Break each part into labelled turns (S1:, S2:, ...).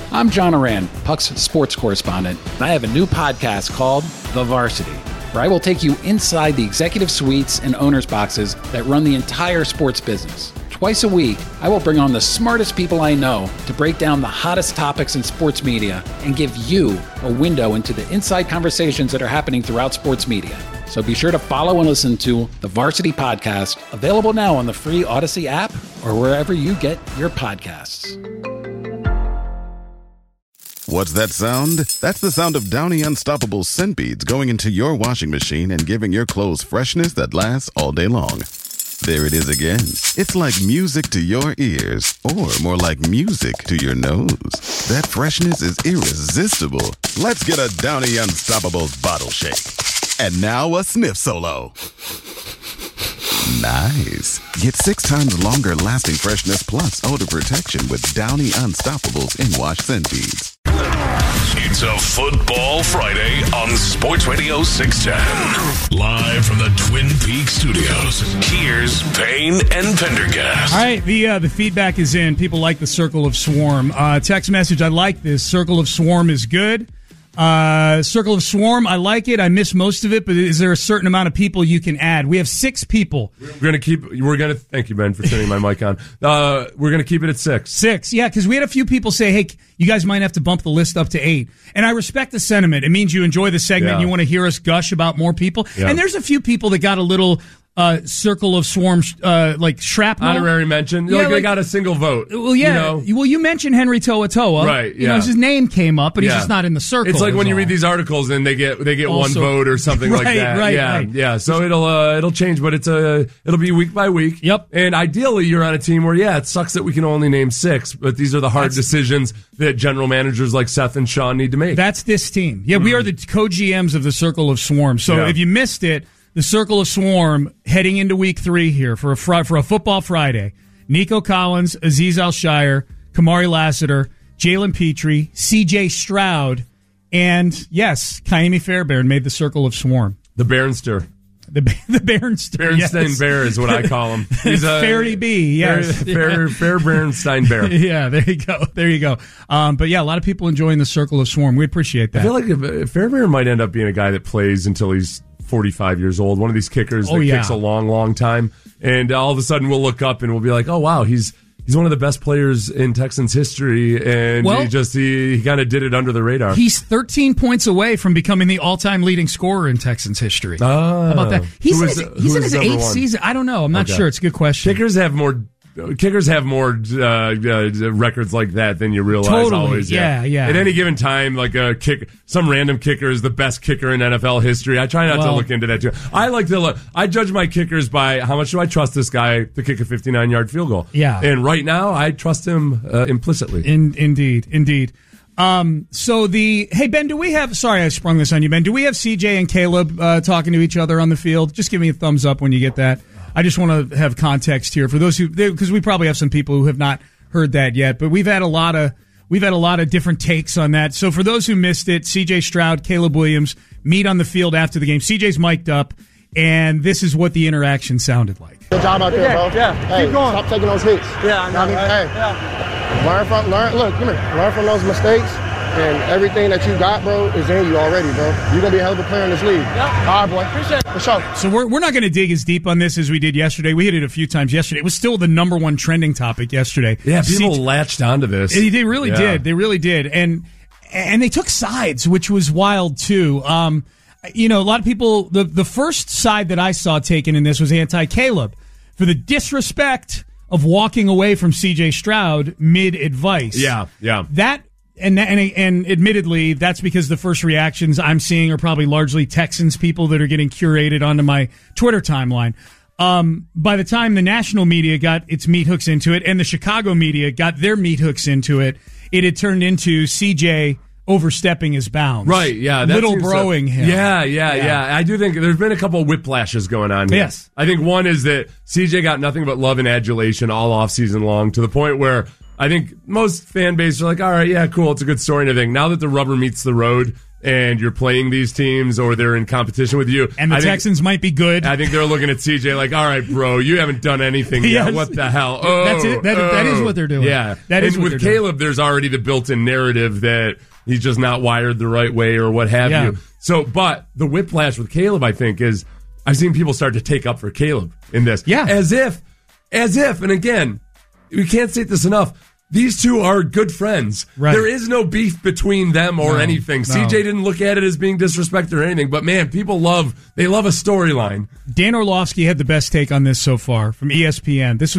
S1: I'm John Oran, Puck's sports correspondent, and I have a new podcast called The Varsity, where I will take you inside the executive suites and owners' boxes that run the entire sports business. Twice a week, I will bring on the smartest people I know to break down the hottest topics in sports media and give you a window into the inside conversations that are happening throughout sports media. So be sure to follow and listen to The Varsity Podcast, available now on the free Odyssey app or wherever you get your podcasts.
S2: What's that sound? That's the sound of Downy Unstoppable scent beads going into your washing machine and giving your clothes freshness that lasts all day long. There it is again. It's like music to your ears, or more like music to your nose. That freshness is irresistible. Let's get a Downy Unstoppables bottle shake. And now a sniff solo. Nice. Get 6 times longer lasting freshness plus odor protection with Downy Unstoppables in-wash scent beads.
S3: It's a Football Friday on Sports Radio 610. Live from the Twin Peaks studios. Here's Payne and Pendergast.
S4: All right, the feedback is in. People like the Circle of Swarm. Text message, I like this. Circle of Swarm is good. Circle of Swarm, I like it. I miss most of it, but is there a certain amount of people you can add? We have 6 people.
S5: Thank you, Ben, for turning my mic on. We're going to keep it at 6.
S4: 6, yeah, because we had a few people say, hey, you guys might have to bump the list up to 8. And I respect the sentiment. It means you enjoy the segment and you want to hear us gush about more people. Yeah. And there's a few people that got a little Circle of Swarm, like shrapnel.
S5: Honorary mention. Yeah, they got a single vote.
S4: Well, yeah. You know? Well, you mentioned Henry To'oTo'o.
S5: Right, yeah.
S4: You know, his name came up, but he's just not in the circle.
S5: It's like when you read these articles and they get also, 1 vote or something like that.
S4: Right.
S5: Yeah. So it'll change, but it'll be week by week.
S4: Yep.
S5: And ideally, you're on a team where, it sucks that we can only name 6, but these are the hard decisions that general managers like Seth and Sean need to make.
S4: That's this team. Yeah, we are the co-GMs of the Circle of Swarm. So if you missed it, the Circle of Swarm heading into week 3 here for a Football Friday. Nico Collins, Azeez Al-Shaair, Kamari Lassiter, Jalen Petrie, C.J. Stroud, and, yes, Kaimi Fairbairn made the Circle of Swarm.
S5: The Baronster.
S4: The Berenstain.
S5: Berenstain Bear is what I call him. He's a
S4: Fairy B, yes.
S5: Fair Berenstain Bear.
S4: Yeah, there you go. But yeah, a lot of people enjoying the Circle of Swarm. We appreciate that.
S5: I feel like Fairbairn might end up being a guy that plays until he's 45 years old. One of these kickers that kicks a long, long time. And all of a sudden we'll look up and we'll be like, oh, wow, he's one of the best players in Texans history. And he kind of did it under the radar.
S4: He's 13 points away from becoming the all-time leading scorer in Texans history. How about that? He's in his 8th season. I don't know. I'm not sure. It's a good question.
S5: Kickers have more records like that than you realize.
S4: Totally.
S5: Always.
S4: Yeah.
S5: At any given time, like some random kicker is the best kicker in NFL history. I try not to look into that too. I judge my kickers by how much do I trust this guy to kick a 59-yard field goal.
S4: Yeah.
S5: And right now, I trust him implicitly.
S4: Indeed. Hey, Ben, do we have, sorry I sprung this on you, Ben, do we have CJ and Caleb talking to each other on the field? Just give me a thumbs up when you get that. I just want to have context here for those because we probably have some people who have not heard that yet, but we've had a lot of different takes on that. So for those who missed it, C.J. Stroud, Caleb Williams meet on the field after the game. C.J.'s mic'd up, and this is what the interaction sounded like.
S6: Good job out there, bro.
S7: Yeah,
S6: hey,
S7: keep going.
S6: Stop taking those hits.
S7: Yeah, I know.
S6: Learn from those mistakes. And everything that you got, bro, is in you already, bro. You're going to be a hell of a player in this league.
S7: Yep.
S6: All right, boy.
S7: Appreciate it.
S6: For sure.
S4: So we're not going to dig as deep on this as we did yesterday. We hit it a few times yesterday. It was still the number 1 trending topic yesterday.
S5: Yeah, people latched onto this.
S4: They really did. They really did. And they took sides, which was wild, too. A lot of people, the first side that I saw taken in this was anti-Caleb for the disrespect of walking away from C.J. Stroud mid-advice.
S5: Yeah.
S4: And admittedly, that's because the first reactions I'm seeing are probably largely Texans people that are getting curated onto my Twitter timeline. By the time the national media got its meat hooks into it and the Chicago media got their meat hooks into it, it had turned into CJ overstepping his bounds.
S5: Right, yeah.
S4: Little broing him.
S5: Yeah. I do think there's been a couple of whiplashes going on here.
S4: Yes.
S5: I think one is that CJ got nothing but love and adulation all offseason long to the point where I think most fan bases are like, all right, yeah, cool, it's a good story and everything. Now that the rubber meets the road, and you're playing these teams or they're in competition with you.
S4: And the Texans might be good.
S5: I think they're looking at CJ like, all right, bro, you haven't done anything yet. What the hell? Oh,
S4: that's it. That is what they're doing.
S5: Yeah.
S4: That is
S5: with Caleb, there's already the built-in narrative that he's just not wired the right way or what have you. So, but the whiplash with Caleb, I think, is I've seen people start to take up for Caleb in this.
S4: Yeah.
S5: As if, and again, we can't state this enough, these two are good friends.
S4: Right.
S5: There is no beef between them or anything.
S4: No.
S5: CJ didn't look at it as being disrespected or anything, but man, people love a storyline.
S4: Dan Orlovsky had the best take on this so far from ESPN. This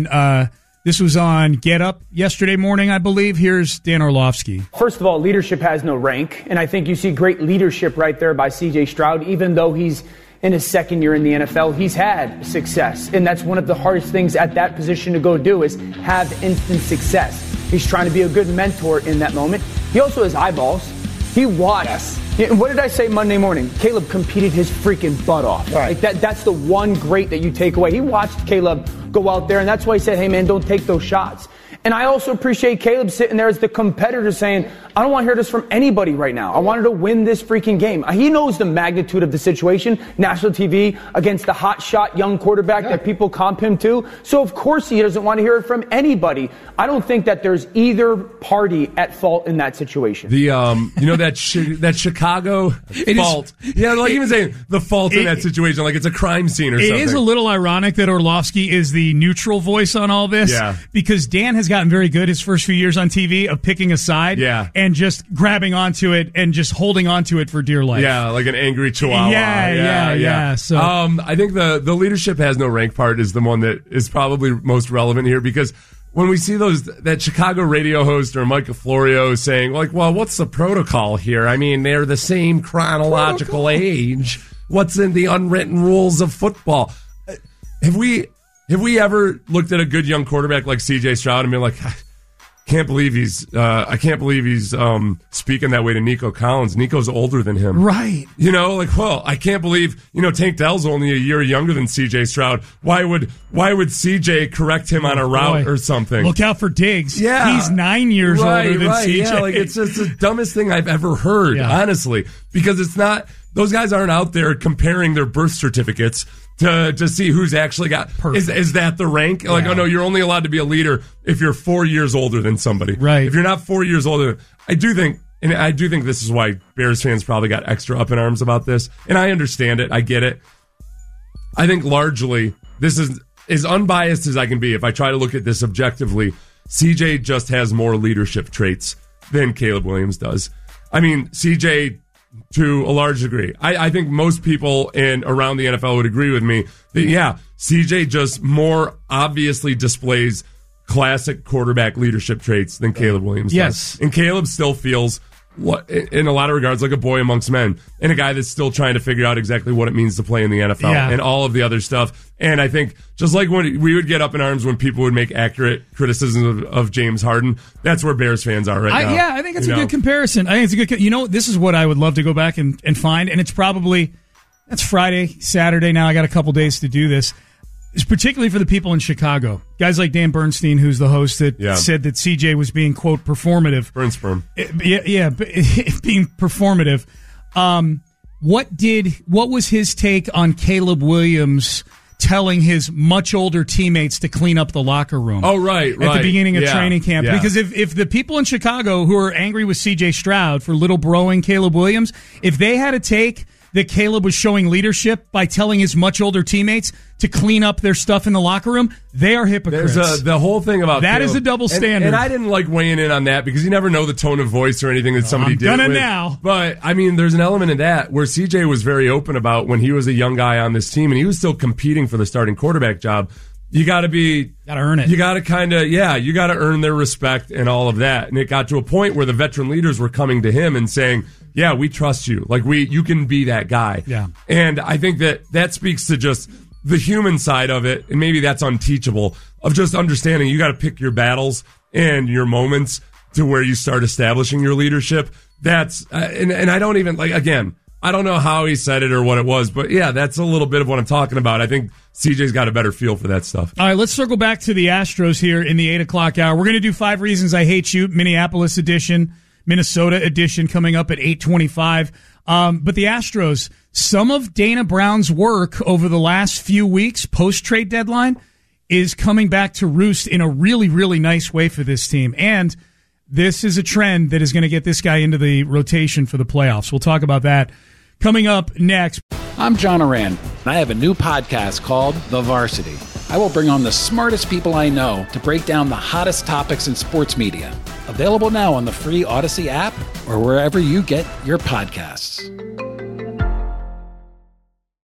S4: was on Get Up yesterday morning, I believe. Here's Dan Orlovsky.
S7: First of all, leadership has no rank, and I think you see great leadership right there by C.J. Stroud. Even though he's in his second year in the NFL, he's had success, and that's one of the hardest things at that position to go do is have instant success. He's trying to be a good mentor in that moment. He also has eyeballs. He watched. Yes. What did I say Monday morning? Caleb competed his freaking butt off. Right. Like that's the one great that you take away. He watched Caleb go out there, and that's why he said, hey, man, don't take those shots. And I also appreciate Caleb sitting there as the competitor saying, I don't want to hear this from anybody right now. I wanted to win this freaking game. He knows the magnitude of the situation. National TV against the hot shot young quarterback that people comp him to. So, of course, he doesn't want to hear it from anybody. I don't think that there's either party at fault in that situation.
S5: The that Chicago fault. Like even saying the fault in that situation, like it's a crime scene or something.
S4: It is a little ironic that Orlovsky is the neutral voice on all this.
S5: Yeah.
S4: Because Dan has gotten very good his first few years on TV of picking a side.
S5: Yeah.
S4: And just grabbing onto it and just holding onto it for dear life.
S5: Yeah, like an angry chihuahua.
S4: Yeah. So
S5: I think the leadership has no rank part is the one that is probably most relevant here because when we see that Chicago radio host or Micah Florio saying, like, well, what's the protocol here? I mean, they're the same chronological age. What's in the unwritten rules of football? Have we ever looked at a good young quarterback like C.J. Stroud and been like, I can't believe he's speaking that way to Nico Collins. Nico's older than him.
S4: Right.
S5: I can't believe, Tank Dell's only a year younger than CJ Stroud. Why would CJ correct him on a route or something?
S4: Look out for Diggs.
S5: Yeah.
S4: He's 9 years older than CJ.
S5: Yeah, it's the dumbest thing I've ever heard, honestly, because it's not, those guys aren't out there comparing their birth certificates to see who's actually got. Is that the rank? Like, oh no, you're only allowed to be a leader if you're 4 years older than somebody.
S4: Right.
S5: If you're not 4 years older, I do think this is why Bears fans probably got extra up in arms about this. And I understand it. I get it. I think largely this is as unbiased as I can be. If I try to look at this objectively, CJ just has more leadership traits than Caleb Williams does. I mean, CJ, to a large degree, I think most people around the NFL would agree with me that, CJ just more obviously displays classic quarterback leadership traits than Caleb Williams does. And Caleb still feels, in a lot of regards, like a boy amongst men and a guy that's still trying to figure out exactly what it means to play in the NFL and all of the other stuff. And I think just like when we would get up in arms when people would make accurate criticisms of James Harden, that's where Bears fans are right now.
S4: Yeah, I think it's a good comparison. I think it's a good. This is what I would love to go back and find, and it's probably that's Friday, Saturday. Now I got a couple days to do this. It's particularly for the people in Chicago. Guys like Dan Bernstein, who's the host, that said that CJ was being, quote, performative.
S5: Burn sperm.
S4: Being performative. What was his take on Caleb Williams telling his much older teammates to clean up the locker room?
S5: Oh, right.
S4: At the beginning of training camp. Yeah. Because if the people in Chicago who are angry with CJ Stroud for little broing Caleb Williams, if they had a take that Caleb was showing leadership by telling his much older teammates to clean up their stuff in the locker room, they are hypocrites.
S5: There's the whole thing about
S4: that
S5: Caleb,
S4: is a double standard.
S5: And I didn't like weighing in on that because you never know the tone of voice or anything that somebody did.
S4: I'm gonna now.
S5: But, I mean, there's an element of that where CJ was very open about when he was a young guy on this team and he was still competing for the starting quarterback job. You got to
S4: earn it.
S5: You got to you got to earn their respect and all of that. And it got to a point where the veteran leaders were coming to him and saying, yeah, we trust you. Like you can be that guy.
S4: Yeah.
S5: And I think that speaks to just the human side of it. And maybe that's unteachable of just understanding you got to pick your battles and your moments to where you start establishing your leadership. That's, and I don't even again, I don't know how he said it or what it was, but yeah, that's a little bit of what I'm talking about. I think CJ's got a better feel for that stuff.
S4: All right, let's circle back to the Astros here in the 8 o'clock hour. We're going to do 5 Reasons I Hate You, Minneapolis edition. Minnesota edition coming up at 8:25. But the Astros, some of Dana Brown's work over the last few weeks post-trade deadline is coming back to roost in a really, really nice way for this team. And this is a trend that is going to get this guy into the rotation for the playoffs. We'll talk about that coming up next.
S1: I'm John Oran, and I have a new podcast called The Varsity. I will bring on the smartest people I know to break down the hottest topics in sports media. Available now on the free Odyssey app or wherever you get your podcasts.